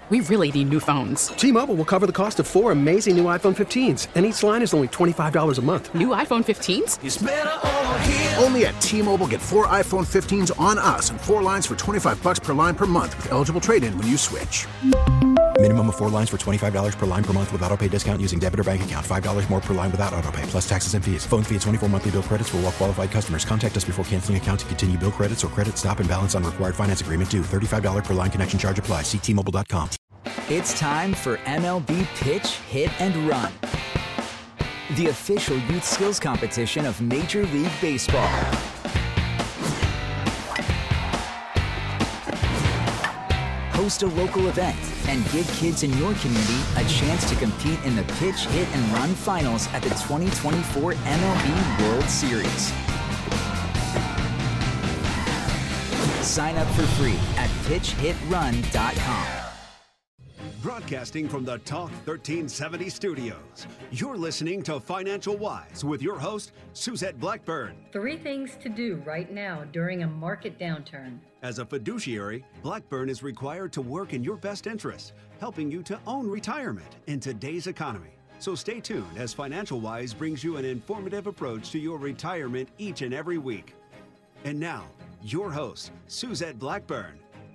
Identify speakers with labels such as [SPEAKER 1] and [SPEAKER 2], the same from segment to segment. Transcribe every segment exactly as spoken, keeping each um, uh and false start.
[SPEAKER 1] We really need new phones.
[SPEAKER 2] T-Mobile will cover the cost of four amazing new iPhone fifteens, and each line is only twenty-five dollars a month.
[SPEAKER 1] New iPhone fifteens?
[SPEAKER 3] It's better over here.
[SPEAKER 4] Only at T-Mobile, get four iPhone fifteens on us and four lines for twenty-five dollars per line per month with eligible trade-in when you switch.
[SPEAKER 5] Minimum of four lines for twenty-five dollars per line per month with autopay discount using debit or bank account. five dollars more per line without autopay, plus taxes and fees. Phone fee at twenty-four monthly bill credits for well-qualified customers. Contact us before canceling account to continue bill credits or credit stop and balance on required finance agreement due. thirty-five dollars per line connection charge applies. See T Mobile dot com.
[SPEAKER 6] It's time for M L B Pitch, Hit, and Run, the official youth skills competition of Major League Baseball. Host a local event and give kids in your community a chance to compete in the Pitch, Hit, and Run finals at the twenty twenty-four M L B World Series. Sign up for free at pitch hit run dot com.
[SPEAKER 7] Broadcasting from the Talk thirteen seventy studios, you're listening to Financial Wise with your host, Suzette Blackburn.
[SPEAKER 8] Three things to do right now during a market downturn.
[SPEAKER 7] As a fiduciary, Blackburn is required to work in your best interest, helping you to own retirement in today's economy. So stay tuned as Financial Wise brings you an informative approach to your retirement each and every week. And now, your host, Suzette Blackburn.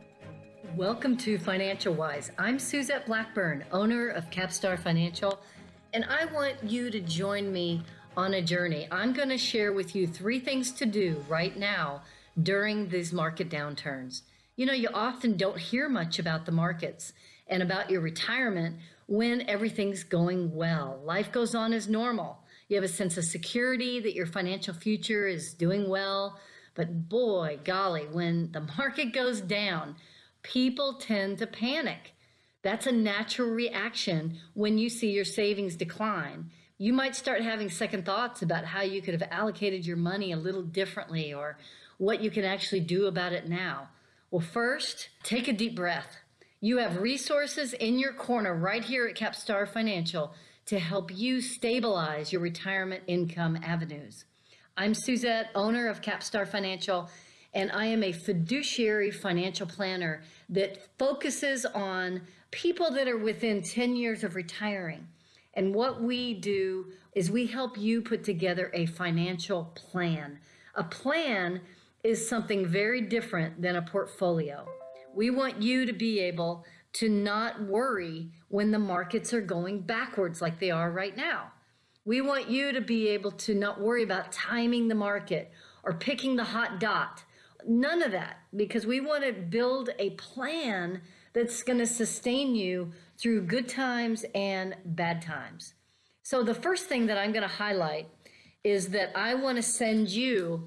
[SPEAKER 8] Welcome to Financial Wise. I'm Suzette Blackburn, owner of Capstar Financial, and I want you to join me on a journey. I'm going to share with you three things to do right now during these market downturns. You know, you often don't hear much about the markets and about your retirement when everything's going well. Life goes on as normal. You have a sense of security that your financial future is doing well. But boy, golly, when the market goes down, people tend to panic. That's a natural reaction when you see your savings decline. You might start having second thoughts about how you could have allocated your money a little differently or what you can actually do about it now. Well, first, take a deep breath. You have resources in your corner right here at Capstar Financial to help you stabilize your retirement income avenues. I'm Suzette, owner of Capstar Financial, and I am a fiduciary financial planner that focuses on people that are within ten years of retiring. And what we do is we help you put together a financial plan. A plan is something very different than a portfolio. We want you to be able to not worry when the markets are going backwards like they are right now. We want you to be able to not worry about timing the market or picking the hot dot. None of that, because we want to build a plan that's going to sustain you through good times and bad times. So the first thing that I'm going to highlight is that I want to send you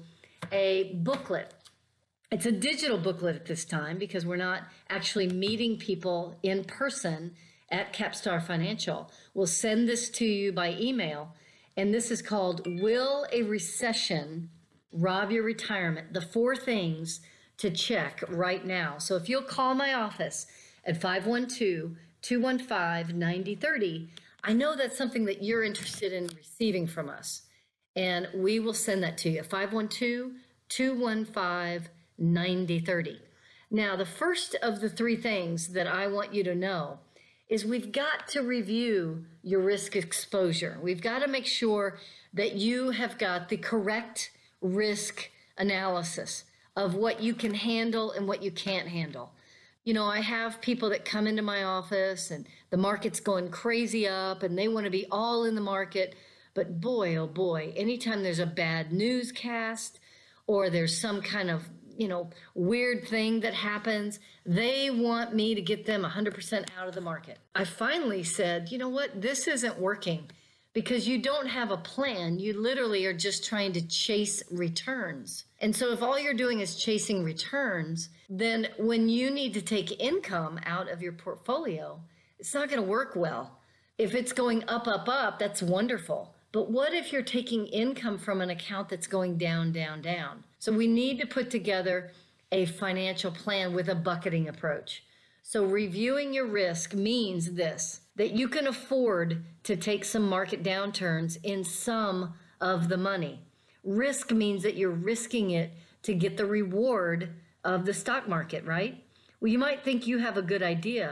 [SPEAKER 8] a booklet. It's a digital booklet at this time because we're not actually meeting people in person at Capstar Financial. We'll send this to you by email, and this is called Will a Recession Rob Your Retirement? The four things to check right now. So if you'll call my office at five one two, two one five, nine zero three zero, I know that's something that you're interested in receiving from us, and we will send that to you, five one two, two one five, nine zero three zero. Now, the first of the three things that I want you to know is we've got to review your risk exposure. We've got to make sure that you have got the correct risk analysis of what you can handle and what you can't handle. You know, I have people that come into my office and the market's going crazy up and they want to be all in the market. But boy, oh boy, anytime there's a bad newscast or there's some kind of, you know, weird thing that happens, they want me to get them one hundred percent out of the market. I finally said, you know what, this isn't working because you don't have a plan. You literally are just trying to chase returns. And so if all you're doing is chasing returns, then when you need to take income out of your portfolio, it's not going to work well. If it's going up, up, up, that's wonderful. But what if you're taking income from an account that's going down, down, down? So we need to put together a financial plan with a bucketing approach. So reviewing your risk means this, that you can afford to take some market downturns in some of the money. Risk means that you're risking it to get the reward of the stock market, right? Well, you might think you have a good idea,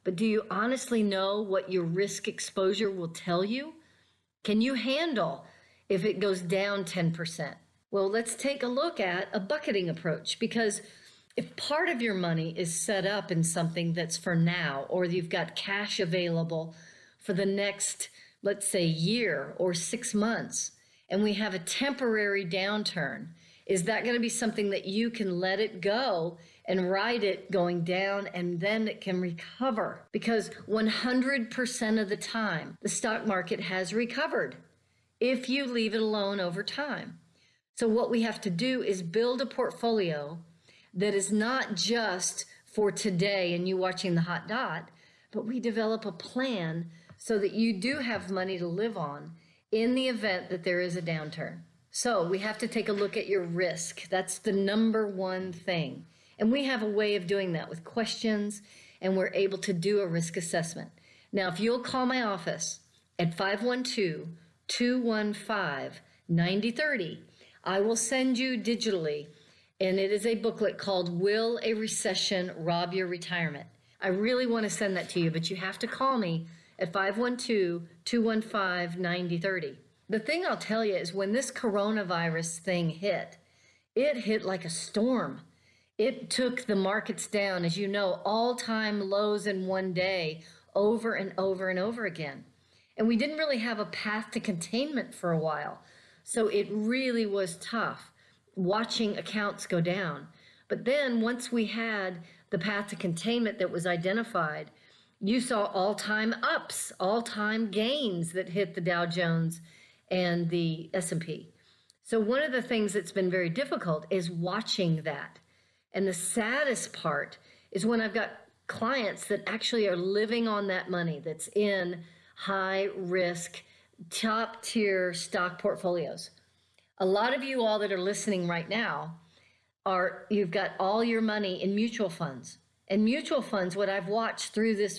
[SPEAKER 8] but do you honestly know what your risk exposure will tell you? Can you handle if it goes down ten percent? Well, let's take a look at a bucketing approach, because if part of your money is set up in something that's for now, or you've got cash available for the next, let's say, year or six months, and we have a temporary downturn, is that going to be something that you can let it go and ride it going down, and then it can recover? Because one hundred percent of the time, the stock market has recovered if you leave it alone over time. So what we have to do is build a portfolio that is not just for today and you watching the hot dot, but we develop a plan so that you do have money to live on in the event that there is a downturn. So we have to take a look at your risk. That's the number one thing. And we have a way of doing that with questions, and we're able to do a risk assessment. Now, if you'll call my office at five one two, two one five, nine zero three zero, I will send you digitally, and it is a booklet called Will a Recession Rob Your Retirement? I really want to send that to you, but you have to call me at five one two, two one five, nine zero three zero. The thing I'll tell you is when this coronavirus thing hit, it hit like a storm. It took the markets down, as you know, all-time lows in one day, over and over and over again. And we didn't really have a path to containment for a while. So it really was tough watching accounts go down. But then once we had the path to containment that was identified, you saw all-time ups, all-time gains that hit the Dow Jones and the S and P. So one of the things that's been very difficult is watching that. And the saddest part is when I've got clients that actually are living on that money that's in high risk, top tier stock portfolios. A lot of you all that are listening right now are, you've got all your money in mutual funds. And mutual funds, what I've watched through this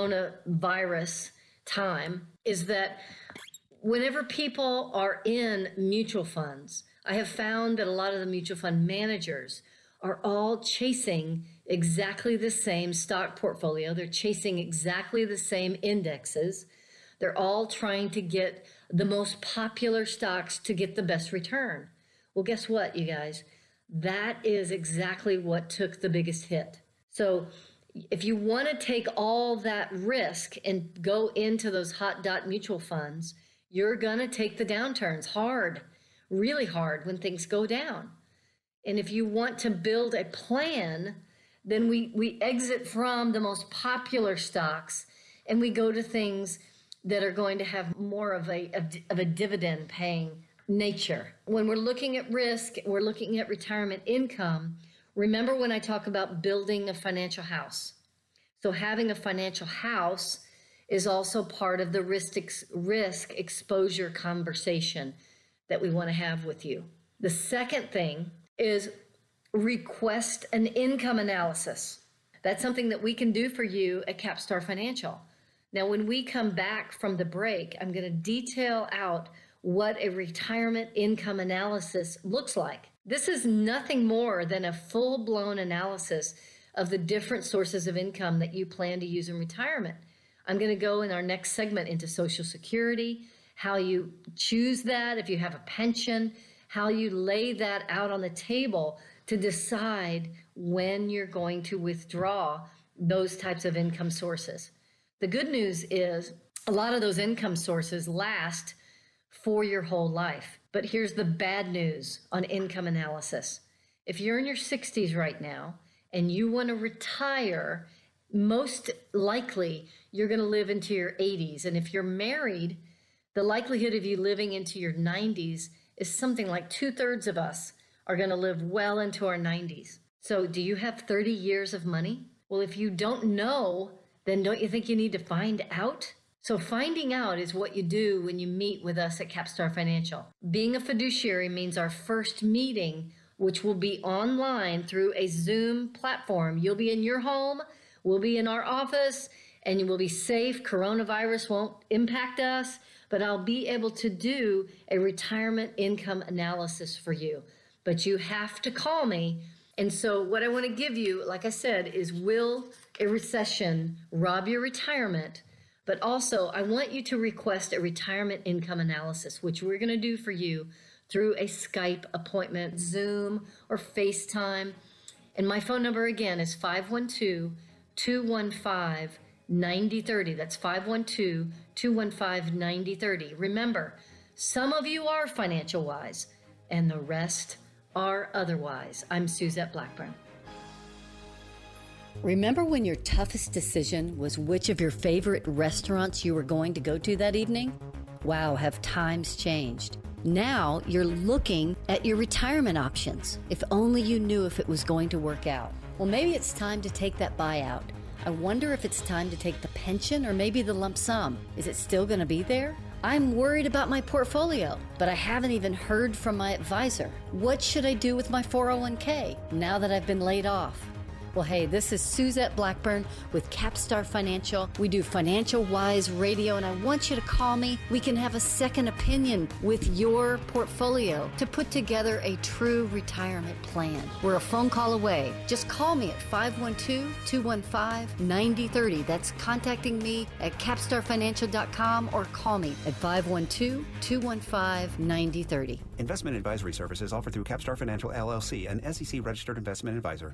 [SPEAKER 8] coronavirus time is that whenever people are in mutual funds, I have found that a lot of the mutual fund managers are all chasing exactly the same stock portfolio. They're chasing exactly the same indexes. They're all trying to get the most popular stocks to get the best return. Well, guess what, you guys? That is exactly what took the biggest hit. So if you want to take all that risk and go into those hot dot mutual funds, you're going to take the downturns hard, really hard when things go down. And if you want to build a plan, then we, we exit from the most popular stocks and we go to things that are going to have more of a, of a dividend paying nature. When we're looking at risk, we're looking at retirement income. Remember when I talk about building a financial house. So having a financial house is also part of the risk, ex- risk exposure conversation that we want to have with you. The second thing is request an income analysis. That's something that we can do for you at Capstar Financial. Now, when we come back from the break, I'm going to detail out what a retirement income analysis looks like. This is nothing more than a full-blown analysis of the different sources of income that you plan to use in retirement. I'm going to go in our next segment into Social Security, how you choose that, if you have a pension, how you lay that out on the table to decide when you're going to withdraw those types of income sources. The good news is a lot of those income sources last for your whole life. But here's the bad news on income analysis. If you're in your sixties right now and you want to retire, most likely you're going to live into your eighties. And if you're married, the likelihood of you living into your nineties is something like two-thirds of us are going to live well into our nineties. So do you have thirty years of money? Well, if you don't know, then don't you think you need to find out? So finding out is what you do when you meet with us at Capstar Financial. Being a fiduciary means our first meeting, which will be online through a Zoom platform. You'll be in your home, we'll be in our office, and you will be safe. Coronavirus won't impact us, but I'll be able to do a retirement income analysis for you. But you have to call me. And so what I want to give you, like I said, is Will a recession rob your retirement, but also I want you to request a retirement income analysis, which we're going to do for you through a Skype appointment, Zoom, or FaceTime. And my phone number again is five one two, two one five, nine zero three zero. That's five one two, two one five, nine zero three zero. Remember, some of you are financial wise and the rest are otherwise. I'm Suzette Blackburn.
[SPEAKER 3] Remember when your toughest decision was which of your favorite restaurants you were going to go to that evening? Wow, have times changed. Now you're looking at your retirement options. If only you knew if it was going to work out. Well, maybe it's time to take that buyout. I wonder if it's time to take the pension or maybe the lump sum. Is it still going to be there? I'm worried about my portfolio, but I haven't even heard from my advisor. What should I do with my four oh one k now that I've been laid off? Well, hey, this is Suzette Blackburn with Capstar Financial. We do Financial Wise Radio, and I want you to call me. We can have a second opinion with your portfolio to put together a true retirement plan. We're a phone call away. Just call me at five one two, two one five, nine zero three zero. That's contacting me at capstar financial dot com or call me at five one two, two one five, nine zero three zero.
[SPEAKER 9] Investment advisory services offered through Capstar Financial, L L C, an S E C-registered investment advisor.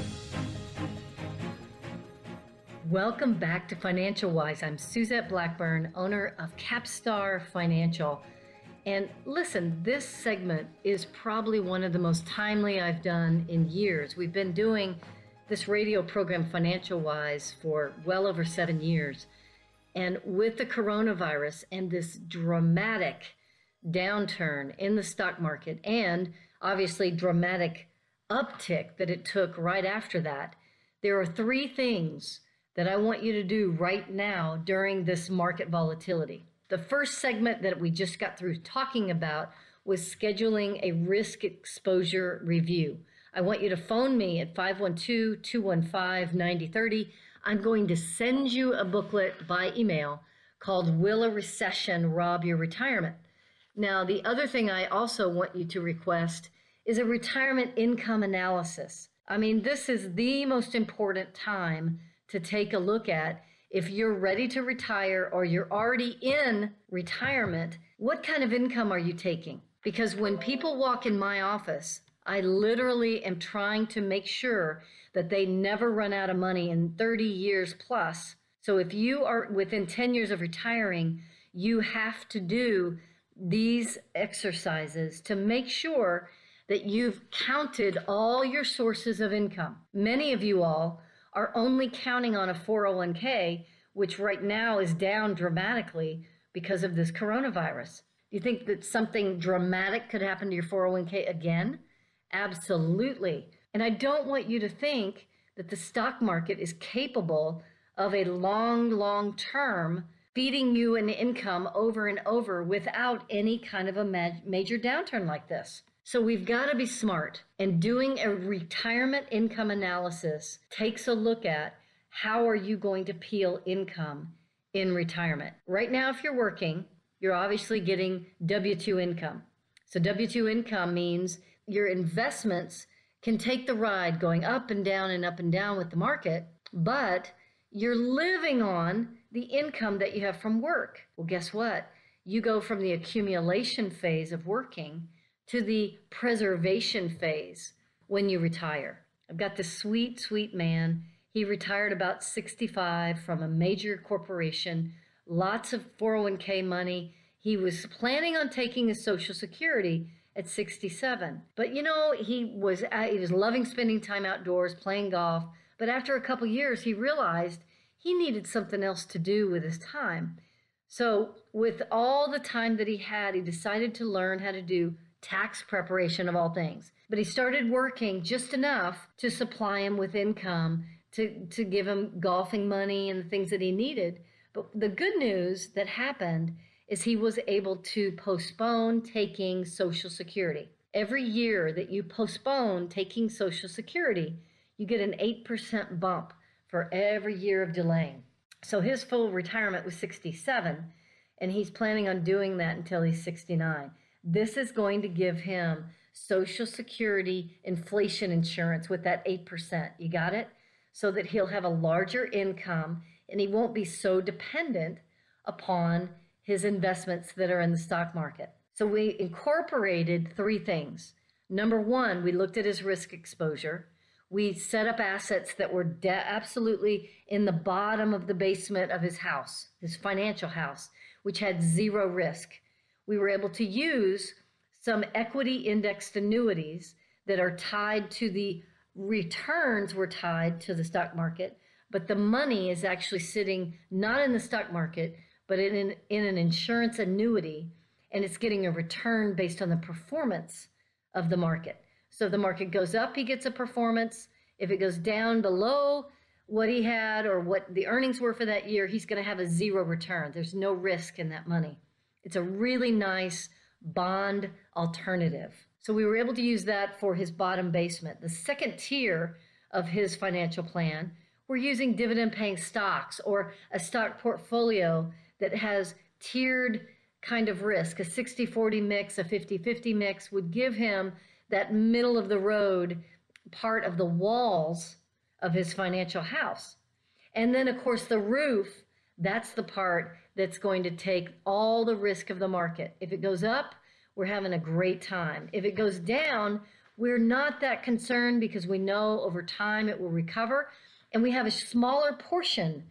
[SPEAKER 8] Welcome back to Financial Wise. I'm Suzette Blackburn, owner of Capstar Financial. And listen, this segment is probably one of the most timely I've done in years. We've been doing this radio program Financial Wise for well over seven years. And with the coronavirus and this dramatic downturn in the stock market and obviously dramatic uptick that it took right after that, there are three things that I want you to do right now during this market volatility. The first segment that we just got through talking about was scheduling a risk exposure review. I want you to phone me at five one two, two one five, nine zero three zero. I'm going to send you a booklet by email called Will a Recession Rob Your Retirement? Now, the other thing I also want you to request is a retirement income analysis. I mean, this is the most important time to take a look at if you're ready to retire or you're already in retirement. What kind of income are you taking? Because when people walk in my office, I literally am trying to make sure that they never run out of money in thirty years plus. So if you are within ten years of retiring, you have to do these exercises to make sure that you've counted all your sources of income. Many of you all are only counting on a four oh one k, which right now is down dramatically because of this coronavirus. Do you think that something dramatic could happen to your four oh one k again? Absolutely. And I don't want you to think that the stock market is capable of a long, long term feeding you an income over and over without any kind of a ma- major downturn like this. So we've got to be smart, and doing a retirement income analysis takes a look at how are you going to peel income in retirement. Right now, if you're working, you're obviously getting W two income. So W two income means your investments can take the ride going up and down and up and down with the market, but you're living on the income that you have from work. Well, guess what? You go from the accumulation phase of working to the preservation phase when you retire. I've got this sweet, sweet man. He retired about sixty-five from a major corporation, lots of four oh one k money. He was planning on taking his Social Security at sixty-seven. But you know, he was he was loving spending time outdoors, playing golf. But after a couple years, he realized he needed something else to do with his time. So with all the time that he had, he decided to learn how to do tax preparation of all things. But he started working just enough to supply him with income, to, to give him golfing money and the things that he needed. But the good news that happened is he was able to postpone taking Social Security. Every year that you postpone taking Social Security, you get an eight percent bump for every year of delaying. So his full retirement was sixty-seven, and he's planning on doing that until he's sixty-nine. This is going to give him Social Security inflation insurance with that eight percent. You got it? so that he'll have a larger income and he won't be so dependent upon his investments that are in the stock market. So we incorporated three things. Number one, we looked at his risk exposure. We set up assets that were de- absolutely in the bottom of the basement of his house, his financial house, which had zero risk. We were able to use some equity indexed annuities that are tied to the returns were tied to the stock market, but the money is actually sitting not in the stock market, but in an, in an insurance annuity, and it's getting a return based on the performance of the market. So if the market goes up, he gets a performance. If it goes down below what he had or what the earnings were for that year, he's going to have a zero return. There's no risk in that money. It's a really nice bond alternative. So we were able to use that for his bottom basement. The second tier of his financial plan, we're using dividend-paying stocks or a stock portfolio that has tiered kind of risk. A sixty forty mix, a fifty fifty mix would give him that middle of the road part of the walls of his financial house. And then, of course, the roof, that's the part that's going to take all the risk of the market. If it goes up, we're having a great time. If it goes down, we're not that concerned because we know over time it will recover. And we have a smaller portion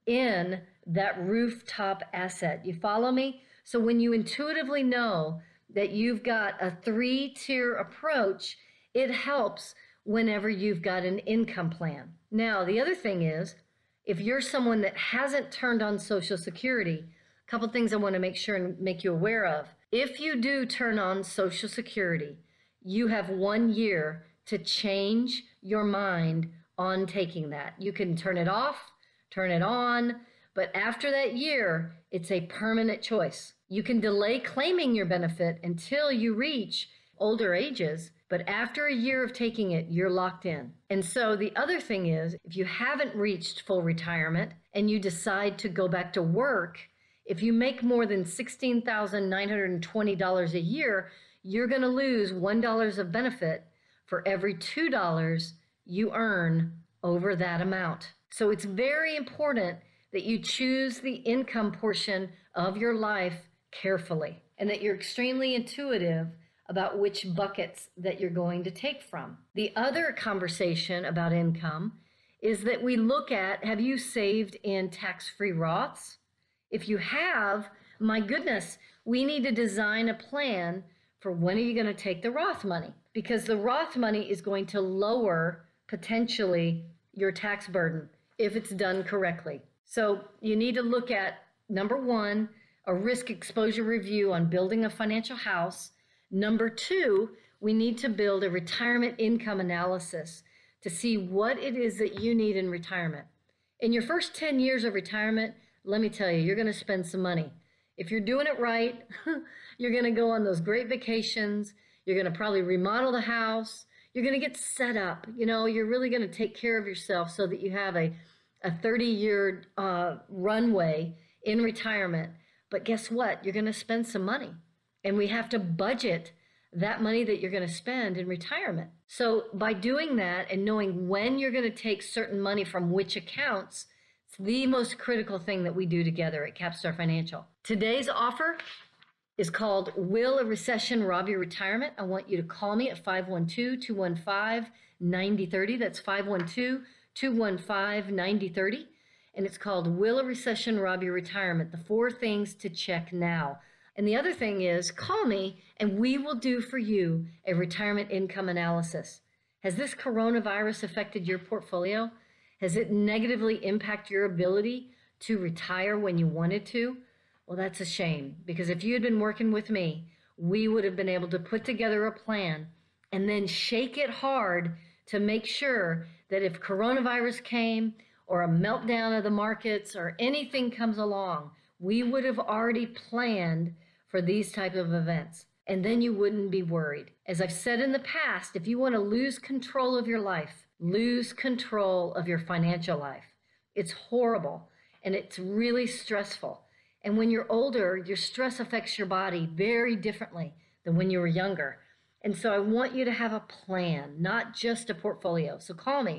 [SPEAKER 8] in that rooftop asset. You follow me? So when you intuitively know that you've got a three-tier approach, it helps whenever you've got an income plan. Now, the other thing is, if you're someone that hasn't turned on Social Security, a couple things I want to make sure and make you aware of. If you do turn on Social Security, you have one year to change your mind on taking that. You can turn it off, turn it on, but after that year, it's a permanent choice. You can delay claiming your benefit until you reach older ages, but after a year of taking it, you're locked in. And so the other thing is, if you haven't reached full retirement and you decide to go back to work, if you make more than sixteen thousand nine hundred twenty dollars a year, you're going to lose one dollar of benefit for every two dollars you earn over that amount. So it's very important that you choose the income portion of your life carefully and that you're extremely intuitive about which buckets that you're going to take from. The other conversation about income is that we look at, have you saved in tax-free Roths? If you have, my goodness, we need to design a plan for when are you going to take the Roth money? Because the Roth money is going to lower potentially your tax burden if it's done correctly. So you need to look at, number one, a risk exposure review on building a financial house. Number two, we need to build a retirement income analysis to see what it is that you need in retirement. In your first ten years of retirement, let me tell you, you're going to spend some money. If you're doing it right, you're going to go on those great vacations. You're going to probably remodel the house. You're going to get set up. You know, you're really going to take care of yourself so that you have a, a thirty-year uh, runway in retirement. But guess what? You're going to spend some money. And we have to budget that money that you're going to spend in retirement. So by doing that and knowing when you're going to take certain money from which accounts, it's the most critical thing that we do together at Capstar Financial. Today's offer is called Will a Recession Rob Your Retirement? I want you to call me at five one two, two one five, nine zero three zero. That's five one two, two one five, nine zero three zero. And it's called Will a Recession Rob Your Retirement? The four things to check now. And the other thing is, call me and we will do for you a retirement income analysis. Has this coronavirus affected your portfolio? Has it negatively impacted your ability to retire when you wanted to? Well, that's a shame, because if you had been working with me, we would have been able to put together a plan and then shake it hard to make sure that if coronavirus came or a meltdown of the markets or anything comes along, we would have already planned for these type of events. And then you wouldn't be worried. As I've said in the past, if you want to lose control of your life, lose control of your financial life. It's horrible and it's really stressful. And when you're older, your stress affects your body very differently than when you were younger. And so I want you to have a plan, not just a portfolio. So call me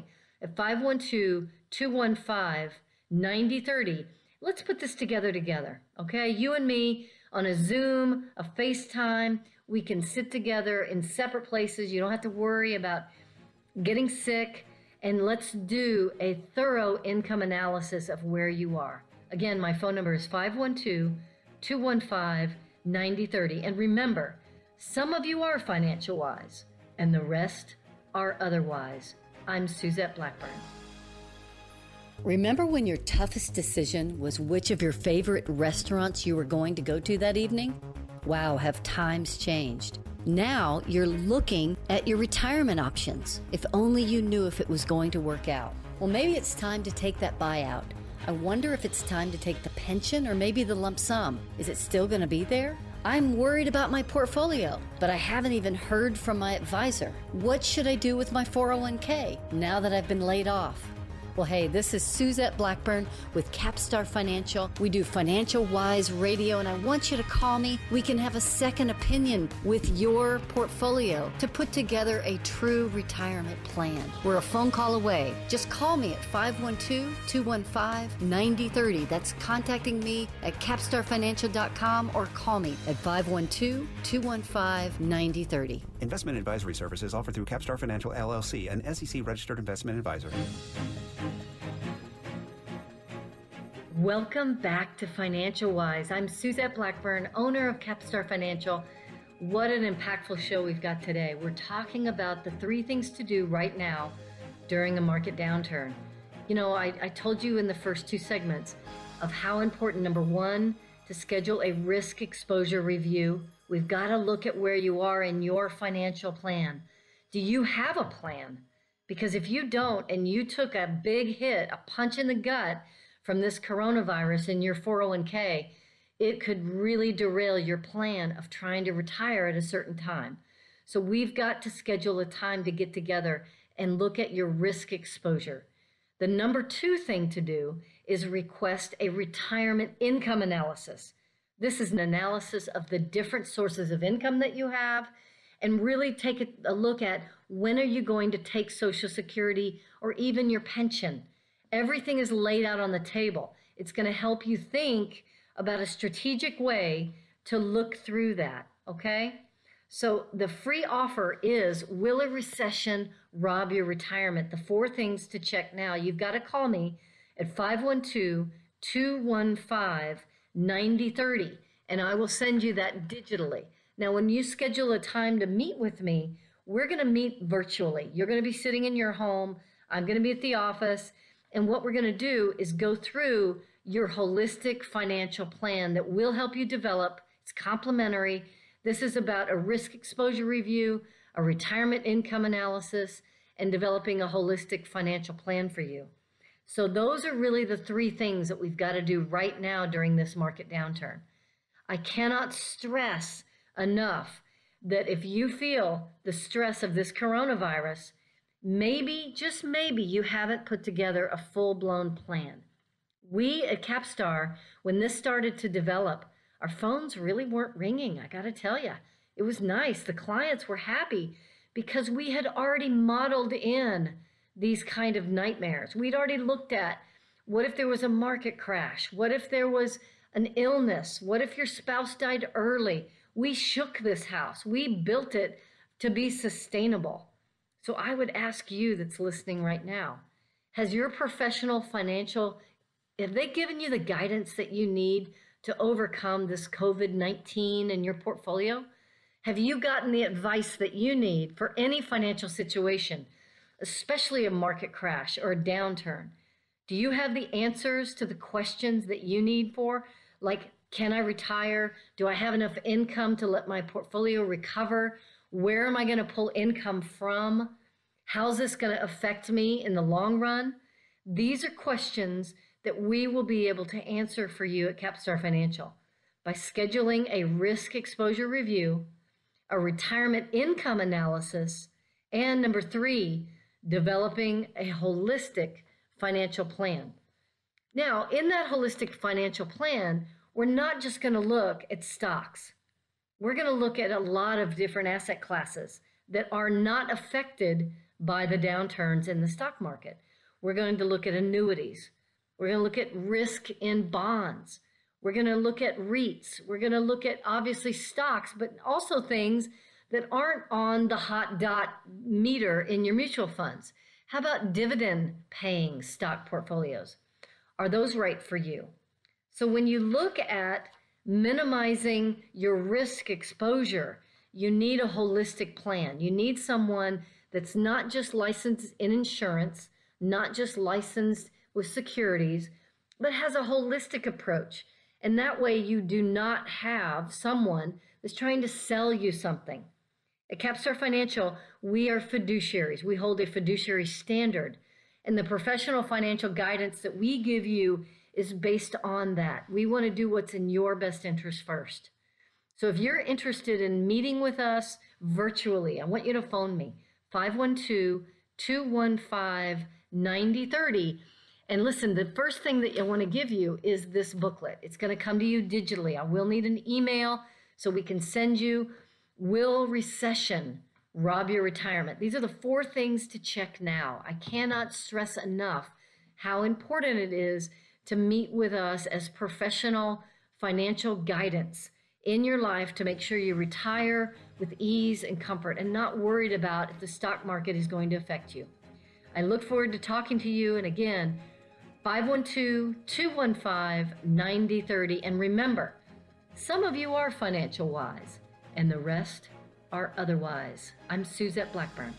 [SPEAKER 8] at five one two, two one five, nine zero three zero. Let's put this together together, okay? You and me on a Zoom, a FaceTime. We can sit together in separate places. You don't have to worry about getting sick. And let's do a thorough income analysis of where you are. Again, my phone number is five one two, two one five, nine zero three zero. And remember, some of you are financial wise, and the rest are otherwise. I'm Suzette Blackburn.
[SPEAKER 3] Remember when your toughest decision was which of your favorite restaurants you were going to go to that evening? Wow, have times changed. Now you're looking at your retirement options. If only you knew if it was going to work out. Well, maybe it's time to take that buyout. I wonder if it's time to take the pension or maybe the lump sum. Is it still going to be there? I'm worried about my portfolio, but I haven't even heard from my advisor. What should I do with my four oh one k now that I've been laid off? Well, hey, this is Suzette Blackburn with Capstar Financial. We do Financial Wise Radio, and I want you to call me. We can have a second opinion with your portfolio to put together a true retirement plan. We're a phone call away. Just call me at five one two, two one five, nine zero three zero. That's contacting me at capstar financial dot com or call me at five one two, two one five, nine zero three zero.
[SPEAKER 9] Investment advisory services offered through Capstar Financial, L L C, an S E C registered investment advisor.
[SPEAKER 8] Welcome back to Financial Wise. I'm Suzette Blackburn, owner of Capstar Financial. What an impactful show we've got today. We're talking about the three things to do right now during a market downturn. You know, I, I told you in the first two segments of how important, number one, to schedule a risk exposure review. We've got to look at where you are in your financial plan. Do you have a plan? Because if you don't, and you took a big hit, a punch in the gut from this coronavirus in your four oh one k, it could really derail your plan of trying to retire at a certain time. So we've got to schedule a time to get together and look at your risk exposure. The number two thing to do is request a retirement income analysis. This is an analysis of the different sources of income that you have, and really take a, a look at when are you going to take Social Security or even your pension. Everything is laid out on the table. It's going to help you think about a strategic way to look through that, okay? So the free offer is, will a recession rob your retirement? The four things to check now. You've got to call me at five one two, two one five, nine zero three zero, and I will send you that digitally. Now, when you schedule a time to meet with me, we're going to meet virtually. You're going to be sitting in your home. I'm going to be at the office. And what we're going to do is go through your holistic financial plan that will help you develop. It's complimentary. This is about a risk exposure review, a retirement income analysis, and developing a holistic financial plan for you. So those are really the three things that we've got to do right now during this market downturn. I cannot stress enough that if you feel the stress of this coronavirus, maybe, just maybe, you haven't put together a full-blown plan. We at Capstar, when this started to develop, our phones really weren't ringing, I gotta tell you. It was nice. The clients were happy because we had already modeled in these kind of nightmares. We'd already looked at, what if there was a market crash? What if there was an illness? What if your spouse died early? We shook this house. We built it to be sustainable. So I would ask you that's listening right now, has your professional financial, have they given you the guidance that you need to overcome this COVID nineteen in your portfolio? Have you gotten the advice that you need for any financial situation, especially a market crash or a downturn? Do you have the answers to the questions that you need for, like, can I retire? Do I have enough income to let my portfolio recover? Where am I going to pull income from? How's this going to affect me in the long run? These are questions that we will be able to answer for you at Capstar Financial by scheduling a risk exposure review, a retirement income analysis, and number three, developing a holistic financial plan. Now, in that holistic financial plan, we're not just going to look at stocks. We're going to look at a lot of different asset classes that are not affected by the downturns in the stock market. We're going to look at annuities. We're going to look at risk in bonds. We're going to look at REITs. We're going to look at obviously stocks, but also things that aren't on the hot dot meter in your mutual funds. How about dividend paying stock portfolios? Are those right for you? So when you look at minimizing your risk exposure, you need a holistic plan. You need someone that's not just licensed in insurance, not just licensed with securities, but has a holistic approach. And that way you do not have someone that's trying to sell you something. At Capstar Financial, we are fiduciaries. We hold a fiduciary standard. And the professional financial guidance that we give you is based on that. We want to do what's in your best interest first. So if you're interested in meeting with us virtually, I want you to phone me, five one two, two one five, nine zero three zero. And listen, the first thing that I want to give you is this booklet. It's going to come to you digitally. I will need an email so we can send you Will Recession Rob Your Retirement? These are the four things to check now. I cannot stress enough how important it is to meet with us as professional financial guidance in your life to make sure you retire with ease and comfort and not worried about if the stock market is going to affect you. I look forward to talking to you. And again, five one two, two one five, nine zero three zero. And remember, some of you are financial wise and the rest are otherwise. I'm Suzette Blackburn.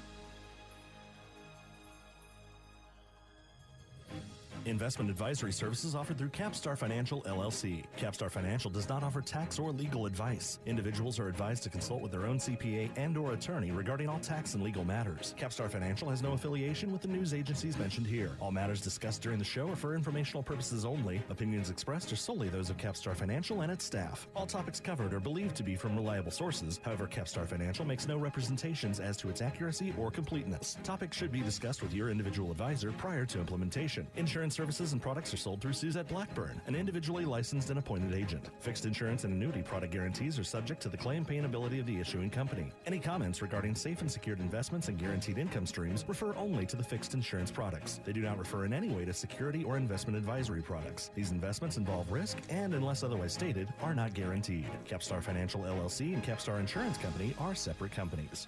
[SPEAKER 10] Investment advisory services offered through Capstar Financial, L L C. Capstar Financial does not offer tax or legal advice. Individuals are advised to consult with their own C P A and or attorney regarding all tax and legal matters. Capstar Financial has no affiliation with the news agencies mentioned here. All matters discussed during the show are for informational purposes only. Opinions expressed are solely those of Capstar Financial and its staff. All topics covered are believed to be from reliable sources. However, Capstar Financial makes no representations as to its accuracy or completeness. Topics should be discussed with your individual advisor prior to implementation. Insurance services and products are sold through Suzette Blackburn, an individually licensed and appointed agent. Fixed insurance and annuity product guarantees are subject to the claim paying ability of the issuing company. Any comments regarding safe and secured investments and guaranteed income streams refer only to the fixed insurance products. They do not refer in any way to security or investment advisory products. These investments involve risk and, unless otherwise stated, are not guaranteed. Capstar Financial L L C and Capstar Insurance Company are separate companies.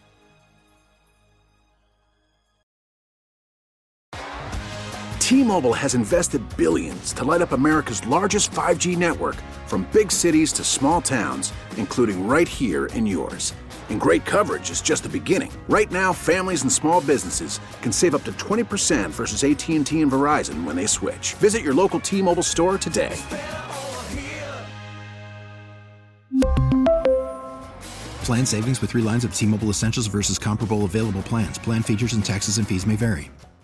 [SPEAKER 4] T-Mobile has invested billions to light up America's largest five G network, from big cities to small towns, including right here in yours. And great coverage is just the beginning. Right now, families and small businesses can save up to twenty percent versus A T and T and Verizon when they switch. Visit your local T-Mobile store today.
[SPEAKER 5] Plan savings with three lines of T-Mobile Essentials versus comparable available plans. Plan features and taxes and fees may vary.